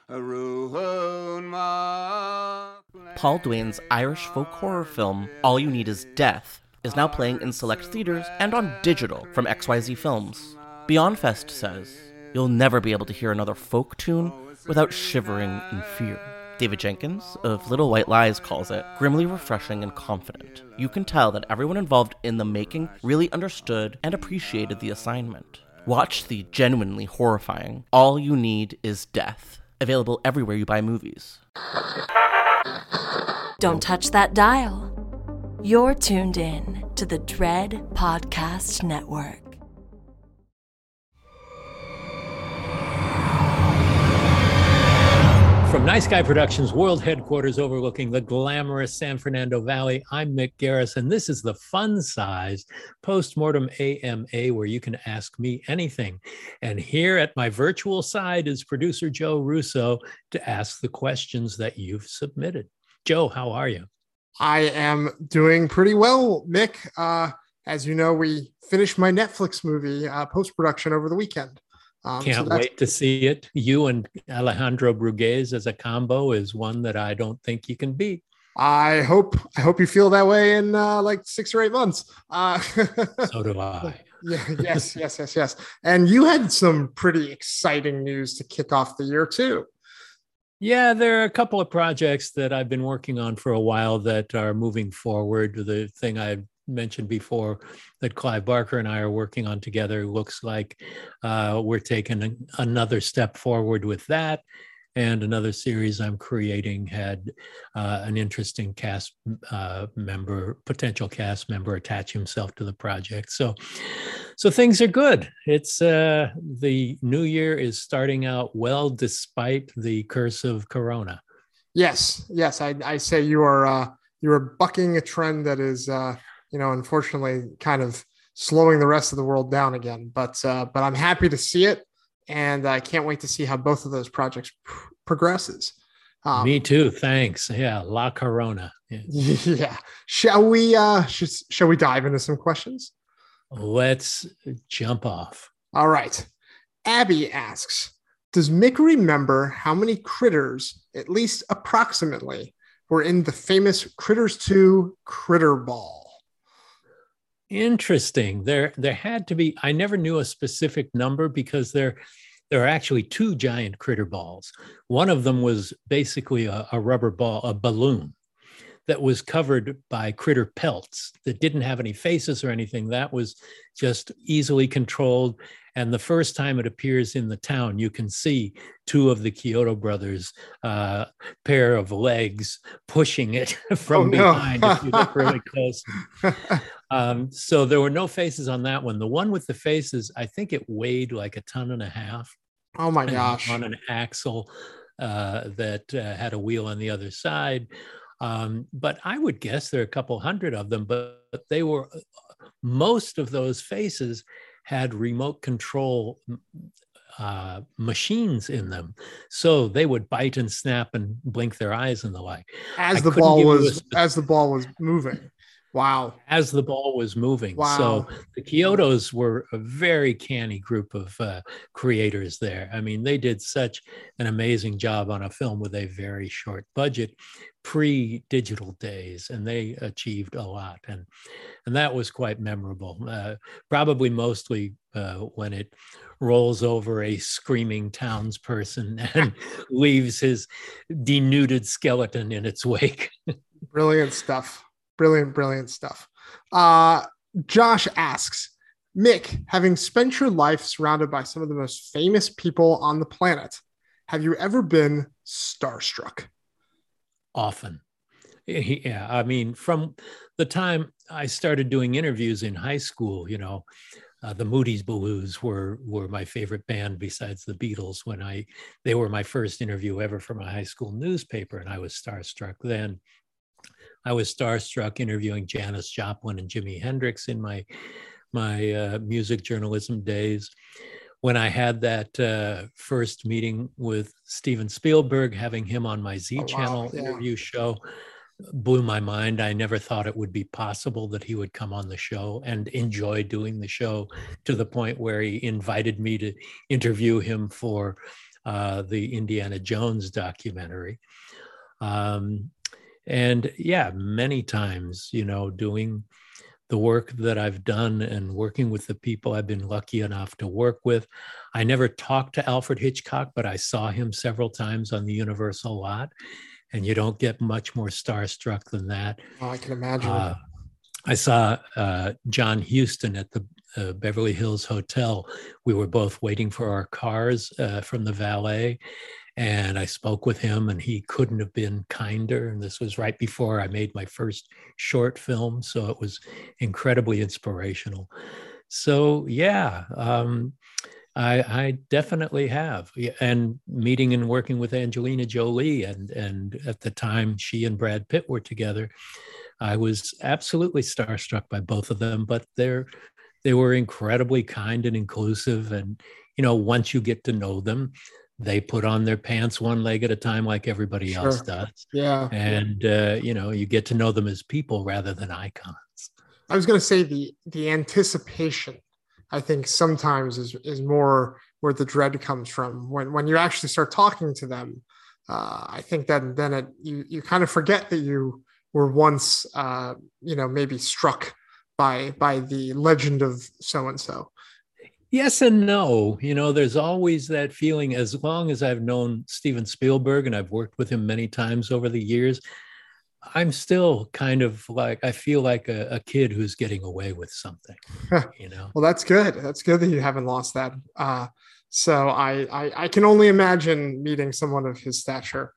Paul Duane's Irish folk horror film, All You Need Is Death, is now playing in select theaters and on digital from XYZ Films. Beyond Fest says, "You'll never be able to hear another folk tune without shivering in fear." David Jenkins of Little White Lies calls it grimly refreshing and confident. You can tell that everyone involved in the making really understood and appreciated the assignment. Watch the genuinely horrifying All You Need Is Death, available everywhere you buy movies. Don't touch that dial. You're tuned in to the Dread Podcast Network. From Nice Guy Productions World Headquarters overlooking the glamorous San Fernando Valley, I'm Mick Garris, and this is the fun-sized Postmortem AMA where you can ask me anything. And here at my virtual side is producer Joe Russo to ask the questions that you've submitted. Joe, how are you? I am doing pretty well, Mick. As you know, we finished my Netflix movie post-production over the weekend. Can't wait to see it. You and Alejandro Brugués as a combo is one that I don't think you can beat. I hope you feel that way in like 6 or 8 months. So do I. Yeah, yes. And you had some pretty exciting news to kick off the year too. Yeah, there are a couple of projects that I've been working on for a while that are moving forward. The thing I mentioned before that Clive Barker and I are working on together looks like we're taking another step forward with that. And another series I'm creating had an interesting potential cast member attach himself to the project. So things are good. It's the new year is starting out well, despite the curse of Corona. Yes. I say you are bucking a trend that is, unfortunately kind of slowing the rest of the world down again, but I'm happy to see it. And I can't wait to see how both of those projects progresses. Me too. Thanks. Yeah. La Corona. Yeah. Shall we dive into some questions? Let's jump off. All right. Abby asks, does Mick remember how many critters, at least approximately, were in the famous Critters 2 Critter Ball? Interesting. There had to be, I never knew a specific number because there are actually 2 giant critter balls. One of them was basically a rubber ball, a balloon that was covered by critter pelts that didn't have any faces or anything. That was just easily controlled. And the first time it appears in the town, you can see 2 of the Kyoto brothers' pair of legs pushing it from behind if you look really close. So there were no faces on that one. The one with the faces, I think it weighed like 1.5 tons. Oh my gosh. On an axle that had a wheel on the other side. But I would guess there are a couple hundred of them, but they were, most of those faces had remote control machines in them. So they would bite and snap and blink their eyes and the like. As the ball was moving. Wow. As the ball was moving. Wow. So the Kyotos were a very canny group of creators there. I mean, they did such an amazing job on a film with a very short budget, pre-digital days, and they achieved a lot. And that was quite memorable, probably mostly when it rolls over a screaming townsperson and leaves his denuded skeleton in its wake. Brilliant stuff. Brilliant stuff. Josh asks, Mick, having spent your life surrounded by some of the most famous people on the planet, have you ever been starstruck? Often. Yeah. I mean, from the time I started doing interviews in high school, the Moody's Blues were my favorite band besides the Beatles they were my first interview ever for my high school newspaper, and I was starstruck then. I was starstruck interviewing Janis Joplin and Jimi Hendrix in my music journalism days. When I had that first meeting with Steven Spielberg, having him on my Z Channel interview show blew my mind. I never thought it would be possible that he would come on the show and enjoy doing the show, to the point where he invited me to interview him for the Indiana Jones documentary. And yeah, many times, doing the work that I've done and working with the people I've been lucky enough to work with. I never talked to Alfred Hitchcock, but I saw him several times on the Universal lot, and you don't get much more starstruck than that. Oh, I can imagine. I saw John Huston at the Beverly Hills Hotel. We were both waiting for our cars from the valet, and I spoke with him, and he couldn't have been kinder. And this was right before I made my first short film, so it was incredibly inspirational. So yeah, I definitely have. And meeting and working with Angelina Jolie, and at the time she and Brad Pitt were together, I was absolutely starstruck by both of them, but they were incredibly kind and inclusive. And, once you get to know them, they put on their pants one leg at a time like everybody else does. Yeah. And, you get to know them as people rather than icons. I was going to say the anticipation, I think sometimes is more where the dread comes from. When you actually start talking to them, I think that then you kind of forget that you were once, maybe struck by the legend of so-and-so. Yes and no. There's always that feeling. As long as I've known Steven Spielberg, and I've worked with him many times over the years, I'm still kind of like, I feel like a kid who's getting away with something, Well, that's good. That's good that you haven't lost that. So I can only imagine meeting someone of his stature,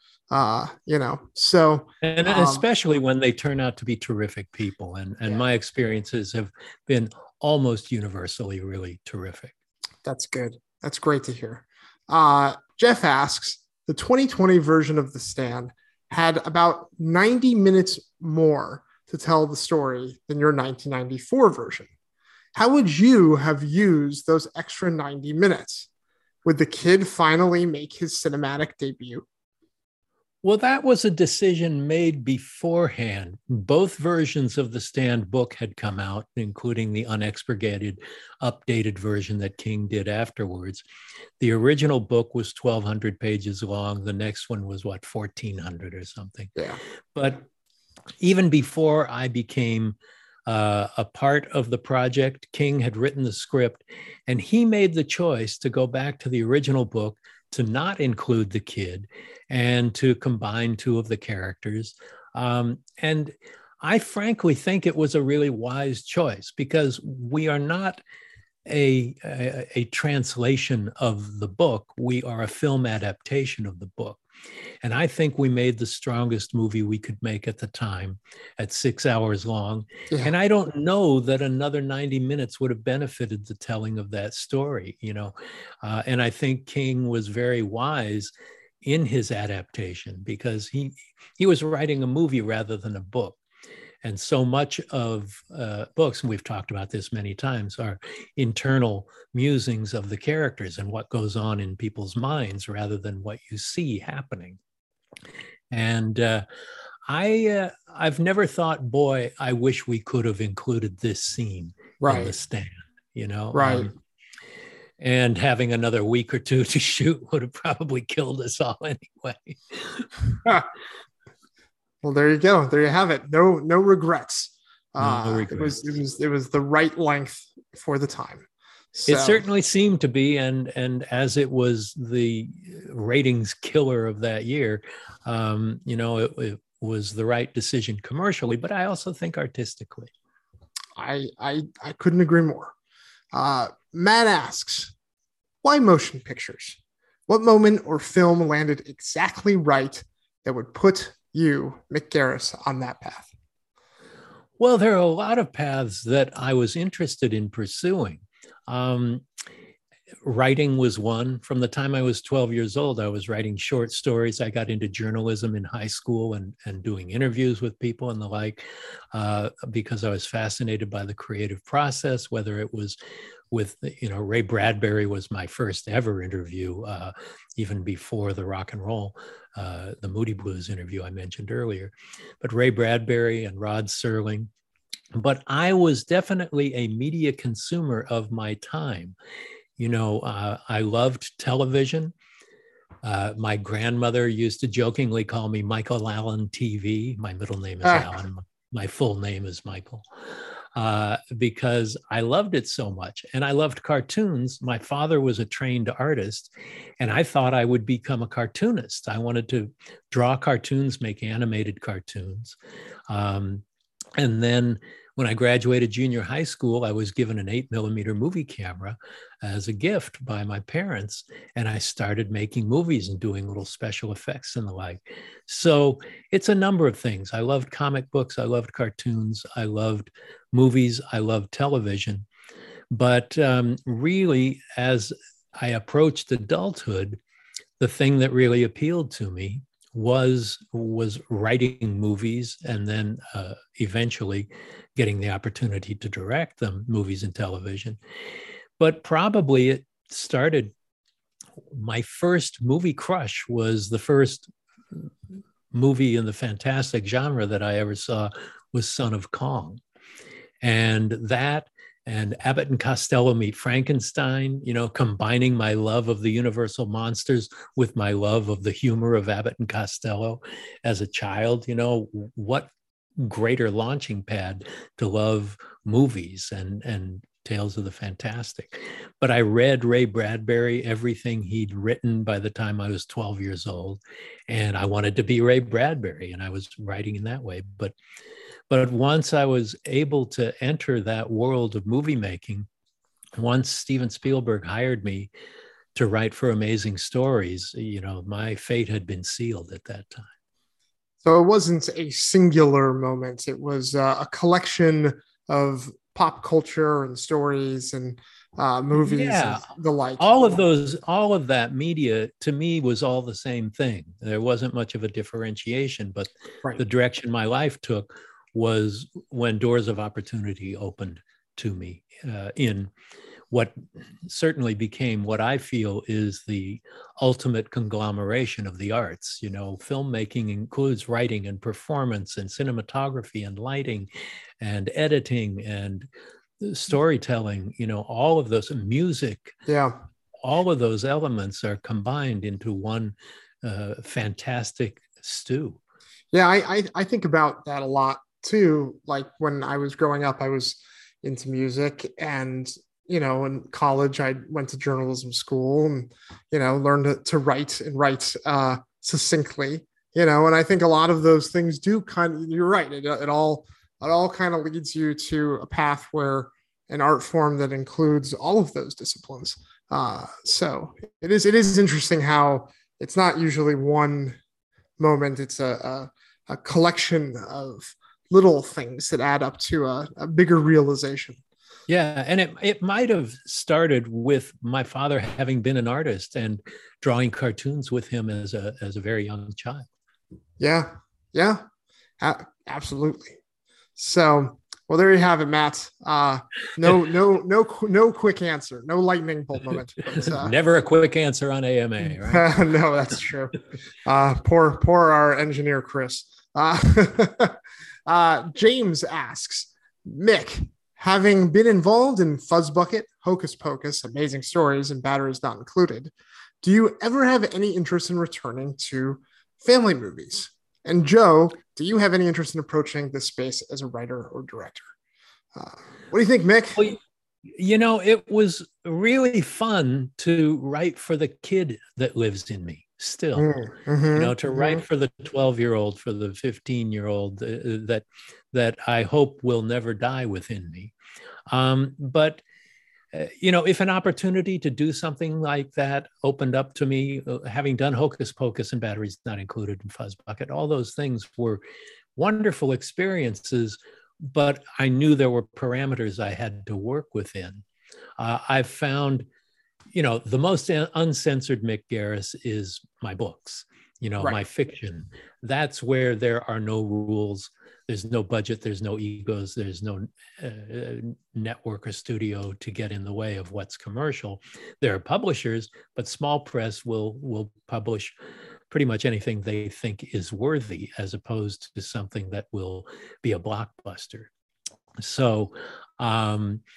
so. And especially when they turn out to be terrific people. And my experiences have been almost universally really terrific. That's good. That's great to hear. Jeff asks, the 2020 version of The Stand had about 90 minutes more to tell the story than your 1994 version. How would you have used those extra 90 minutes? Would the kid finally make his cinematic debut? Well, that was a decision made beforehand. Both versions of the Stand book had come out, including the unexpurgated, updated version that King did afterwards. The original book was 1,200 pages long. The next one was, 1,400 or something. Yeah. But even before I became a part of the project, King had written the script, and he made the choice to go back to the original book, to not include the kid, and to combine two of the characters. And I frankly think it was a really wise choice, because we are not a translation of the book. We are a film adaptation of the book. And I think we made the strongest movie we could make at the time, at 6 hours long. Yeah. And I don't know that another 90 minutes would have benefited the telling of that story, and I think King was very wise in his adaptation, because he was writing a movie rather than a book. And so much of books, and we've talked about this many times, are internal musings of the characters and what goes on in people's minds rather than what you see happening. And I've never thought, boy, I wish we could have included this scene in The Stand, Right. And having another week or two to shoot would have probably killed us all anyway. Well, there you go. There you have it. No regrets. No regrets. It was the right length for the time. So. It certainly seemed to be, and as it was the ratings killer of that year, it was the right decision commercially, but I also think artistically. I couldn't agree more. Matt asks, why motion pictures? What moment or film landed exactly right that would put you, Mick Garris, on that path? Well, there are a lot of paths that I was interested in pursuing. Writing was one. From the time I was 12 years old, I was writing short stories. I got into journalism in high school and doing interviews with people and the like, because I was fascinated by the creative process, whether it was with, Ray Bradbury was my first ever interview, even before the rock and roll, the Moody Blues interview I mentioned earlier, but Ray Bradbury and Rod Serling. But I was definitely a media consumer of my time. I loved television. My grandmother used to jokingly call me Michael Allen TV. My middle name is Allen. My full name is Michael. Because I loved it so much. And I loved cartoons. My father was a trained artist, and I thought I would become a cartoonist. I wanted to draw cartoons, make animated cartoons. And then when I graduated junior high school, I was given an 8mm movie camera as a gift by my parents. And I started making movies and doing little special effects and the like. So it's a number of things. I loved comic books. I loved cartoons. I loved movies. I loved television. But really, as I approached adulthood, the thing that really appealed to me was writing movies, and then eventually getting the opportunity to direct them, movies and television. But probably it started, my first movie crush was the first movie in the fantastic genre that I ever saw was Son of Kong. And that and Abbott and Costello Meet Frankenstein, you know, combining my love of the Universal monsters with my love of the humor of Abbott and Costello as a child, you know, what greater launching pad to love movies and tales of the fantastic. But I read Ray Bradbury, everything he'd written by the time I was 12 years old, and I wanted to be Ray Bradbury, and I was writing in that way. But once I was able to enter that world of movie making, once Steven Spielberg hired me to write for Amazing Stories, you know, my fate had been sealed at that time. So it wasn't a singular moment. It was a collection of pop culture and stories and movies and the like. All of that media to me was all the same thing. There wasn't much of a differentiation, but the direction my life took was when doors of opportunity opened to me in what certainly became what I feel is the ultimate conglomeration of the arts. You know, filmmaking includes writing and performance and cinematography and lighting and editing and storytelling, you know, all of those, music. Yeah. All of those elements are combined into one fantastic stew. Yeah, I think about that a lot too. Like when I was growing up, I was into music, and you know, in college, I went to journalism school and, you know, learned to write and write succinctly, you know, and I think a lot of those things do kind of, you're right. It all kind of leads you to a path where an art form that includes all of those disciplines. So it is interesting how it's not usually one moment. It's a collection of little things that add up to a bigger realization. Yeah, and it might have started with my father having been an artist and drawing cartoons with him as a very young child. Yeah, absolutely. So, well, there you have it, Matt. No quick answer, no lightning bolt moment. But, never a quick answer on AMA, right? No, that's true. Poor our engineer, Chris. James asks, Mick, having been involved in Fuzzbucket, Hocus Pocus, Amazing Stories, and Batteries Not Included, do you ever have any interest in returning to family movies? And Joe, do you have any interest in approaching this space as a writer or director? What do you think, Mick? Well, you know, it was really fun to write for the kid that lives in me still. Mm-hmm, you know, to write for the 12-year-old, for the 15-year-old that I hope will never die within me. But you know, if an opportunity to do something like that opened up to me, having done Hocus Pocus and Batteries Not Included and Fuzzbucket, all those things were wonderful experiences, but I knew there were parameters I had to work within. I've found, you know, the most uncensored Mick Garris is my books, you know, my fiction. That's where there are no rules. There's no budget. There's no egos. There's no network or studio to get in the way of what's commercial. There are publishers, but small press will publish pretty much anything they think is worthy, as opposed to something that will be a blockbuster. So,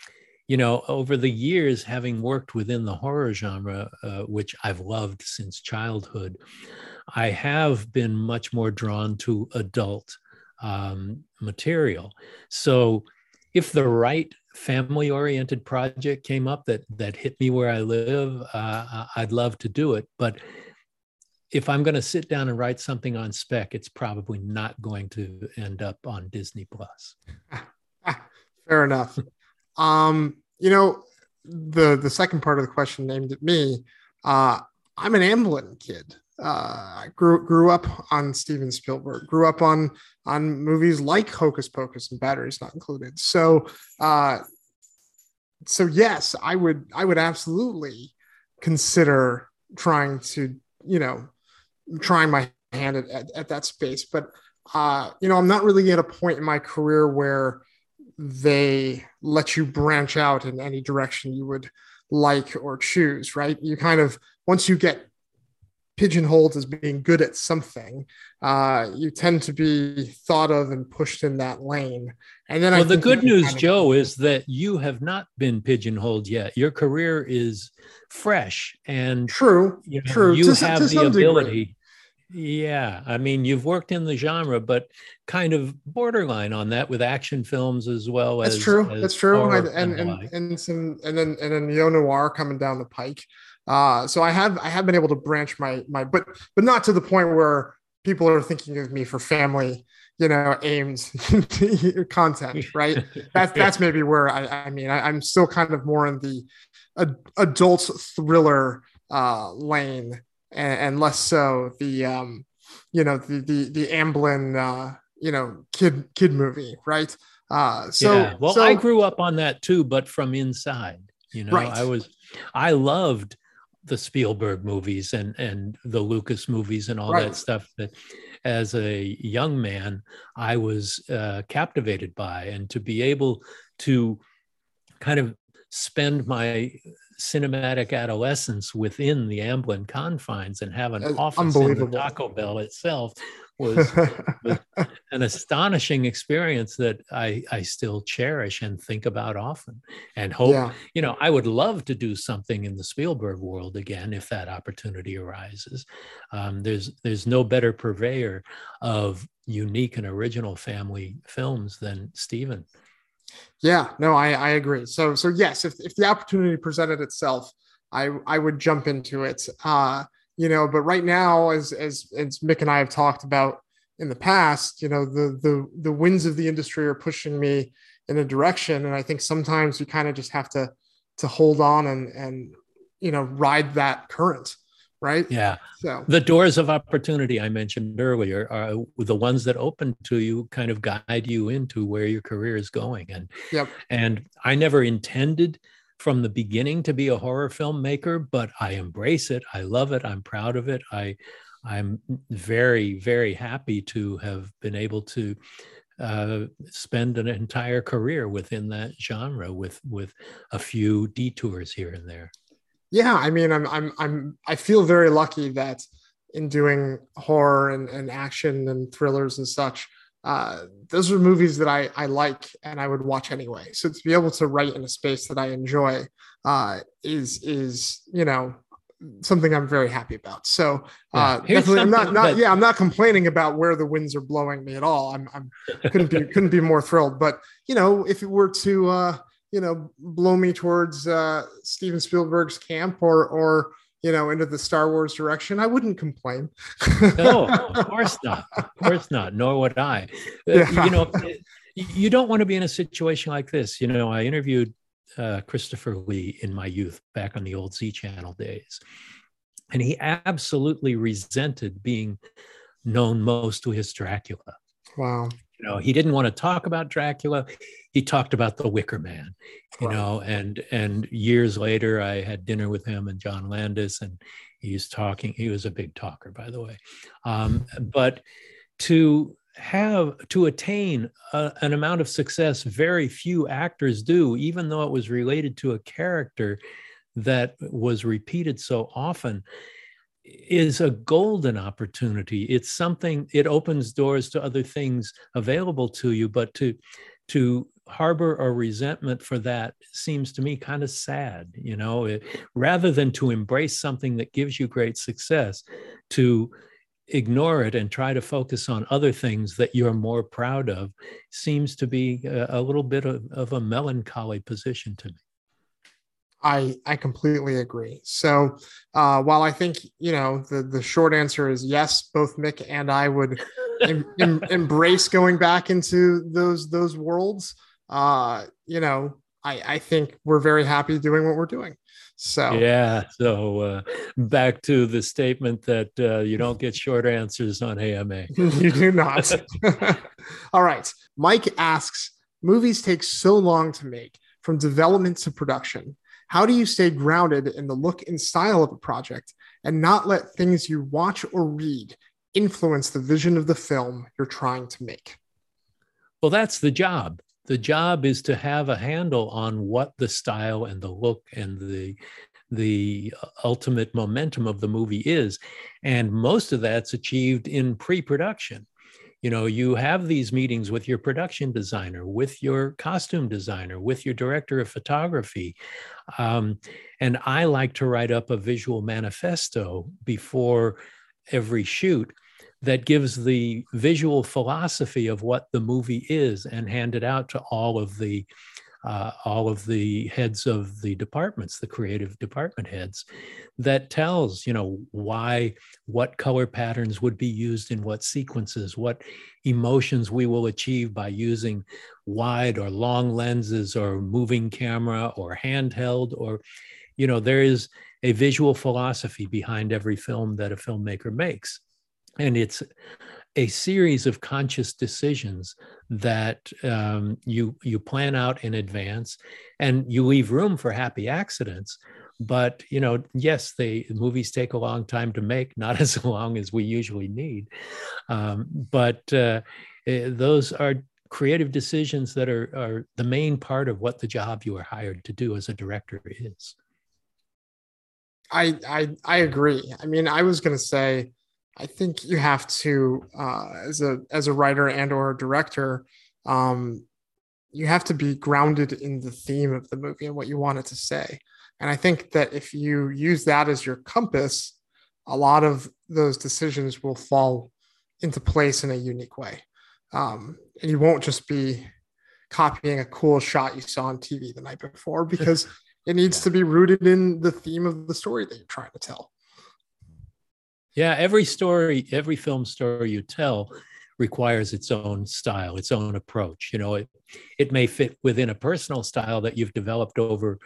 you know, over the years, having worked within the horror genre, which I've loved since childhood, I have been much more drawn to adult material. So if the right family-oriented project came up that hit me where I live, I'd love to do it. But if I'm going to sit down and write something on spec, it's probably not going to end up on Disney Plus. Fair enough. You know, the second part of the question aimed at me. I'm an Amblin kid. I grew up on Steven Spielberg. Grew up on movies like Hocus Pocus and Batteries Not Included. So yes, I would absolutely consider trying to, you know, trying my hand at that space. But you know, I'm not really at a point in my career where they let you branch out in any direction you would like or choose, right? You kind of, once you get pigeonholed as being good at something, you tend to be thought of and pushed in that lane. And then, well, the good news, Joe, is that you have not been pigeonholed yet. Your career is fresh, and true. You To have the some ability. degree. Yeah, I mean, you've worked in the genre, but kind of borderline on that with action films as well. That's as true. as That's true. horror And then neo noir coming down the pike. So I have been able to branch my but not to the point where people are thinking of me for family, you know, aimed content, right? That's maybe where I'm still kind of more in the adult thriller lane, and less so the you know, the Amblin you know, kid movie, right? I grew up on that too, but from inside, you know, right. I loved the Spielberg movies and the Lucas movies and all that stuff that as a young man I was captivated by, and to be able to kind of spend my cinematic adolescence within the Amblin confines and have an office in the Taco Bell itself was an astonishing experience that I still cherish and think about often, and hope, you know, I would love to do something in the Spielberg world again if that opportunity arises. There's no better purveyor of unique and original family films than Steven. Yeah, no, I agree. So yes, if the opportunity presented itself, I would jump into it. You know, but right now, as Mick and I have talked about in the past, you know, the winds of the industry are pushing me in a direction, and I think sometimes you kind of just have to hold on and you know, ride that current. Right. Yeah. So the doors of opportunity I mentioned earlier are the ones that open to you, kind of guide you into where your career is going. And I never intended from the beginning to be a horror filmmaker, but I embrace it. I love it. I'm proud of it. I'm very, very happy to have been able to spend an entire career within that genre with a few detours here and there. Yeah, I mean, I feel very lucky that in doing horror and action and thrillers and such, those are movies that I like and I would watch anyway. So to be able to write in a space that I enjoy is you know, something I'm very happy about. So definitely, I'm not complaining about where the winds are blowing me at all. I'm couldn't be more thrilled. But you know, if it were to you know, blow me towards Steven Spielberg's camp or you know, into the Star Wars direction, I wouldn't complain. No, of course not. Of course not. Nor would I. You know, you don't want to be in a situation like this. You know, I interviewed Christopher Lee in my youth back on the old Z Channel days, and he absolutely resented being known most to his Dracula. Wow. You know, he didn't want to talk about Dracula. He talked about the Wicker Man, you know, and years later I had dinner with him and John Landis, and he was a big talker, by the way. But to attain an amount of success very few actors do, even though it was related to a character that was repeated so often, is a golden opportunity. It's something, it opens doors to other things available to you, but to harbor a resentment for that seems to me kind of sad, rather than to embrace something that gives you great success, to ignore it and try to focus on other things that you're more proud of seems to be a little bit of a melancholy position to me. I completely agree. So while I think, the short answer is yes, both Mick and I would embrace going back into those worlds. I think we're very happy doing what we're doing. So yeah. So back to the statement that you don't get short answers on AMA. You do not. All right. Mike asks, movies take so long to make, from development to production. How do you stay grounded in the look and style of a project and not let things you watch or read influence the vision of the film you're trying to make? Well, that's the job. The job is to have a handle on what the style and the look and the ultimate momentum of the movie is. And most of that's achieved in pre-production. You have these meetings with your production designer, with your costume designer, with your director of photography. And I like to write up a visual manifesto before every shoot that gives the visual philosophy of what the movie is and hand it out to all of the heads of the departments, the creative department heads, that tells, what color patterns would be used in what sequences, what emotions we will achieve by using wide or long lenses or moving camera or handheld, or, there is a visual philosophy behind every film that a filmmaker makes. And it's a series of conscious decisions that you plan out in advance, and you leave room for happy accidents. But, yes, movies take a long time to make, not as long as we usually need. But those are creative decisions that are the main part of what the job you are hired to do as a director is. I agree. I mean, I was going to say, I think you have to, as a writer and or a director, you have to be grounded in the theme of the movie and what you want it to say. And I think that if you use that as your compass, a lot of those decisions will fall into place in a unique way. And you won't just be copying a cool shot you saw on TV the night before, because it needs to be rooted in the theme of the story that you're trying to tell. Yeah, every film story you tell requires its own style, its own approach. It may fit within a personal style that you've developed over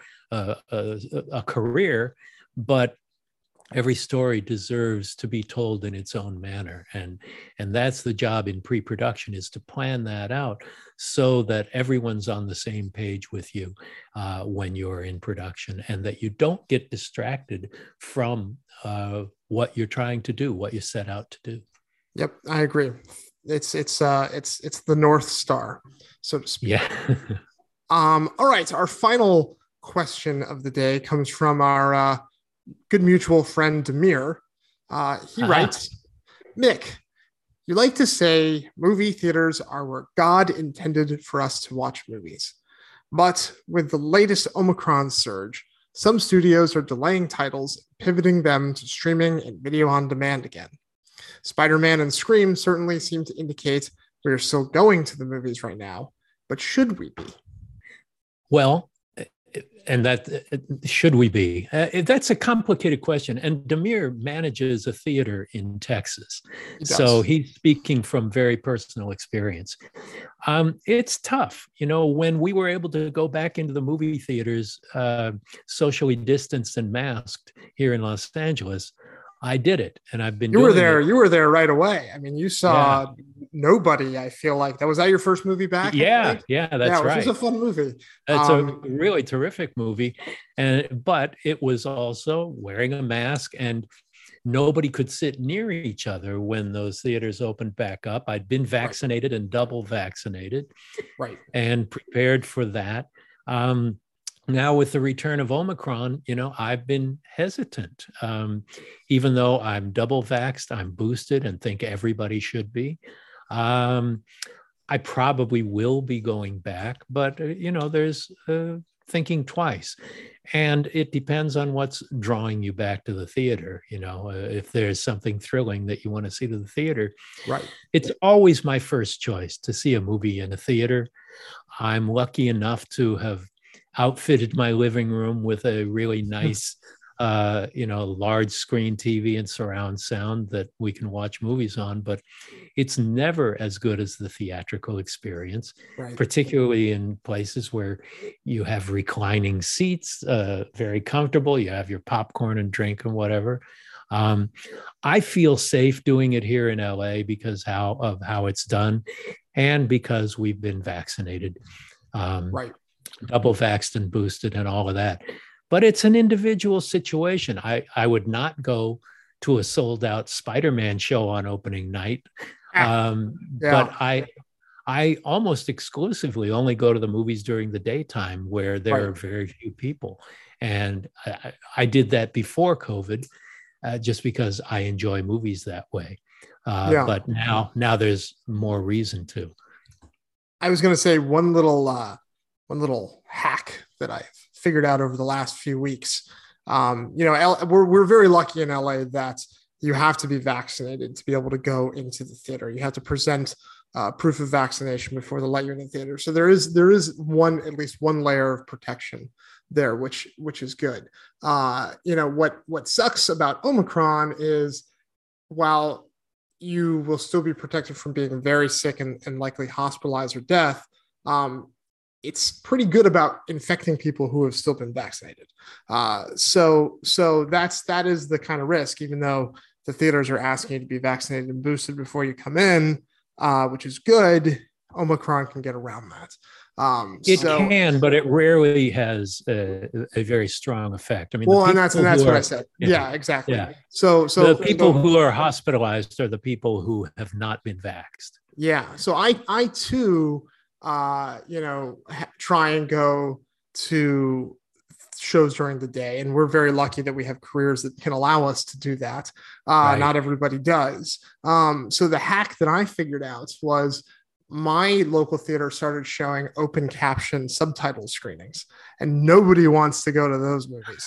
a career, but every story deserves to be told in its own manner. And that's the job in pre-production, is to plan that out so that everyone's on the same page with you when you're in production, and that you don't get distracted from what you're trying to do, what you set out to do. Yep, I agree. It's the North Star, so to speak. Yeah. All right. Our final question of the day comes from our good mutual friend, Demir. He writes, Mick, you like to say movie theaters are where God intended for us to watch movies. But with the latest Omicron surge, some studios are delaying titles, pivoting them to streaming and video on demand again. Spider-Man and Scream certainly seem to indicate we are still going to the movies right now, but should we be? Well, and that should we be? That's a complicated question. And Demir manages a theater in Texas, so he's speaking from very personal experience. It's tough, when we were able to go back into the movie theaters, socially distanced and masked here in Los Angeles. I did it, and I've been. You were there. You were there right away. I mean, you saw Nobody. I feel like was that your first movie back? Yeah, that's right. It was a fun movie. It's a really terrific movie, but it was also wearing a mask, and nobody could sit near each other when those theaters opened back up. I'd been vaccinated and double vaccinated, and prepared for that. Now, with the return of Omicron, I've been hesitant. Even though I'm double vaxxed, I'm boosted and think everybody should be. I probably will be going back, but there's thinking twice. And it depends on what's drawing you back to the theater. If there's something thrilling that you want to see to the theater, right? It's always my first choice to see a movie in a theater. I'm lucky enough to have outfitted my living room with a really nice, large screen TV and surround sound that we can watch movies on, but it's never as good as the theatrical experience, right, particularly in places where you have reclining seats, very comfortable. You have your popcorn and drink and whatever. I feel safe doing it here in LA because of how it's done, and because we've been vaccinated, right, double vaxxed and boosted and all of that. But it's an individual situation. I would not go to a sold out Spider-Man show on opening night. But I almost exclusively only go to the movies during the daytime where there are very few people. And I did that before COVID, just because I enjoy movies that way. But now there's more reason to. I was going to say one little hack that I've figured out over the last few weeks. We're very lucky in LA that you have to be vaccinated to be able to go into the theater. You have to present proof of vaccination before they let you in the theater. So there is at least one layer of protection there, which is good. What sucks about Omicron is, while you will still be protected from being very sick and likely hospitalized or death, it's pretty good about infecting people who have still been vaccinated. So that is the kind of risk, even though the theaters are asking you to be vaccinated and boosted before you come in, which is good. Omicron can get around that. It can, but it rarely has a very strong effect. I mean, and that's what I said. Yeah, exactly. Yeah. So the people who are hospitalized are the people who have not been vaxxed. Yeah. So I too, try and go to shows during the day, and we're very lucky that we have careers that can allow us to do that. Not everybody does. So the hack that I figured out was, my local theater started showing open caption subtitle screenings, and nobody wants to go to those movies.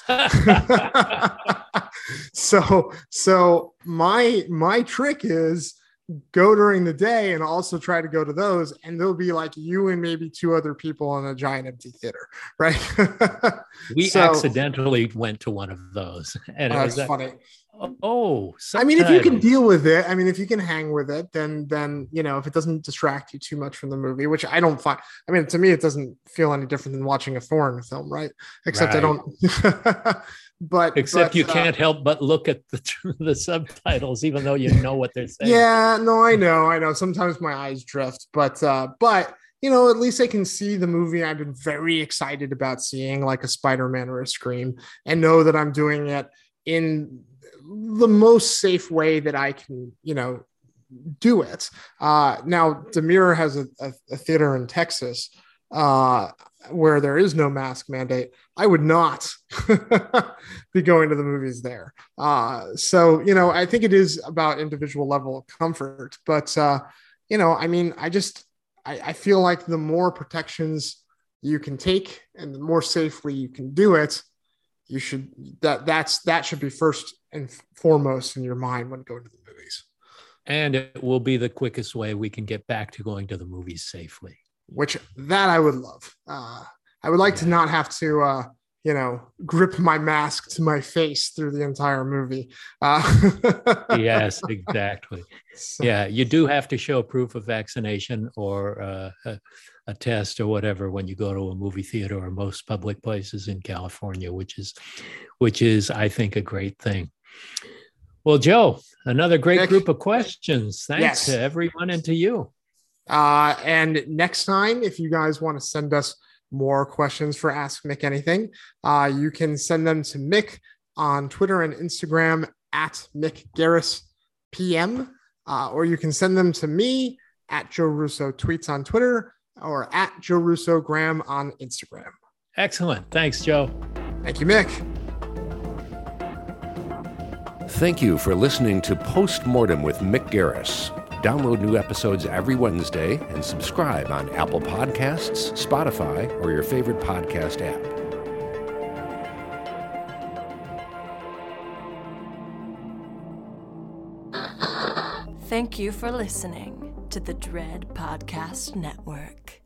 So my trick is go during the day and also try to go to those, and there'll be like you and maybe two other people in a giant empty theater, right? We accidentally went to one of those, and that's funny. Oh, I mean, if you can deal with it, if you can hang with it, then if it doesn't distract you too much from the movie, which I don't find. To me, it doesn't feel any different than watching a foreign film, right? Except I don't. But you can't help but look at the subtitles, even though you know what they're saying. Yeah, no, I know. Sometimes my eyes drift, but at least I can see the movie I've been very excited about seeing, like a Spider-Man or a Scream, and know that I'm doing it in the most safe way that I can, do it. Now, Demir has a theater in Texas where there is no mask mandate. I would not be going to the movies there. So I think it is about individual level of comfort, but I feel like the more protections you can take and the more safely you can do it, that should be first and foremost in your mind when going to the movies. And it will be the quickest way we can get back to going to the movies safely. Which that I would love. I would like to not have to, grip my mask to my face through the entire movie. Yes, exactly. So, yeah, you do have to show proof of vaccination or a test or whatever when you go to a movie theater or most public places in California, which is, I think, a great thing. Well, Joe, another great group of questions. Thanks to everyone and to you. And next time, if you guys want to send us more questions for Ask Mick Anything, you can send them to Mick on Twitter and Instagram at Mick Garris PM, or you can send them to me at Joe Russo Tweets on Twitter or at Joe Russo Graham on Instagram. Excellent. Thanks, Joe. Thank you, Mick. Thank you for listening to Postmortem with Mick Garris. Download new episodes every Wednesday and subscribe on Apple Podcasts, Spotify, or your favorite podcast app. Thank you for listening to the Dread Podcast Network.